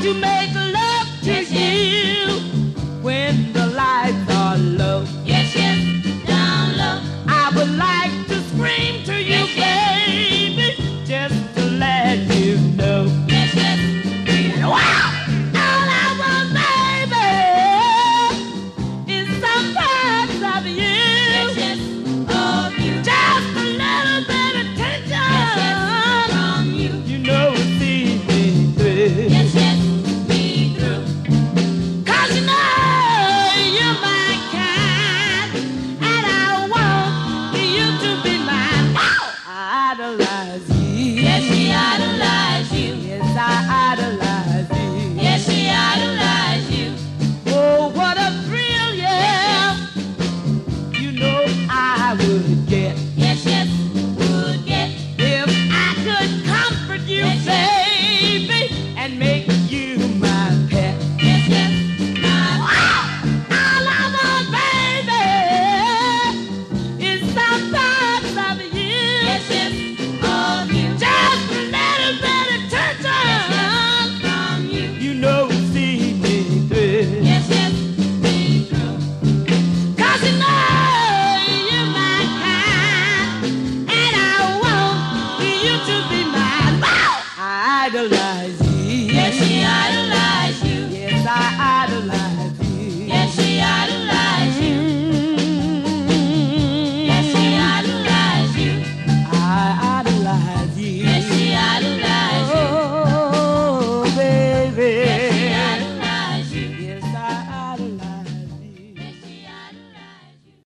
to make love to Yes, yes. you when the lights are low. Yes, yes, down low. I would like to scream to you, Yes, yes. baby, just to let you know. Yes, yes, Wow! All I want, baby, is some parts of you. yes, yes, of you. Just a little bit of attention. Yes, yes, from you. You know it sees me through. Yes, yes, me through. 'Cause you know you're my kind, and I want you to be mine. Wow! I idolize you. Yes, she idolize you. Yes, I idolize you. Yes, she idolize you. Oh, what a thrill, yeah. You know I would get Yes, yes, would get. if I could comfort you, Yes, yes. baby, and make you my pet. Yes, yes, my All I want, baby, is some parts of you. yes, yes, of you. Just a little bit of attention. From you. You know it sees me through. Yes, yes, me through. 'Cause you know you're my kind, and I want you to be mine. Wow! I idolize you. Yes, she idolize